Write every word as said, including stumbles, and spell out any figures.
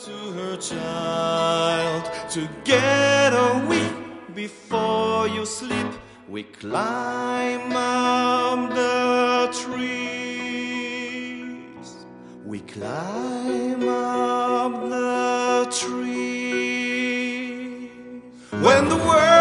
to her child. Together we, before you sleep, we climb up the trees. We climb up the trees. When the world